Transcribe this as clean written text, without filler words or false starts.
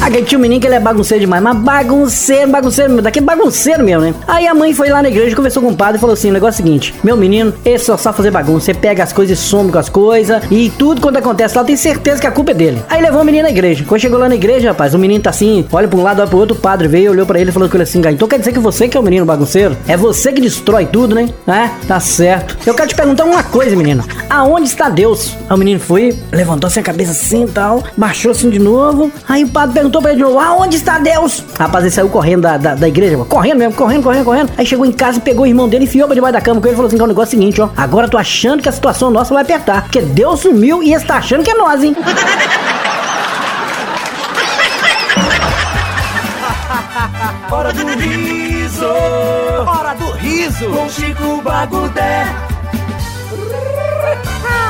Que tinha um menino que ele é bagunceiro demais, mas bagunceiro, daquele bagunceiro mesmo, né? Aí a mãe foi lá na igreja, conversou com o padre e falou assim, o negócio é o seguinte, meu menino, esse só sabe fazer bagunça, você pega as coisas e some com as coisas, e tudo quando acontece lá, tem certeza que a culpa é dele. Aí levou o menino na igreja, quando chegou lá na igreja, rapaz, o menino tá assim, olha pra um lado, olha pro outro, o padre veio, olhou pra ele e falou com ele assim, então quer dizer que você que é o menino bagunceiro? É você que destrói tudo, né? Tá certo. Eu quero te perguntar uma coisa, menino, aonde está Deus? Aí o menino foi, levantou assim a cabeça assim e tal, baixou assim de novo, aí o padre perguntou pra ele de novo, aonde está Deus? Rapaz, ele saiu correndo da igreja, correndo mesmo, correndo. Aí chegou em casa, pegou o irmão dele, enfiou pra debaixo da cama com ele e falou assim, que é o negócio seguinte, ó, agora eu tô achando que a situação nossa vai apertar, porque Deus sumiu e está achando que é nós, hein? Hora do riso! Hora do riso! Com Chico Bagudé!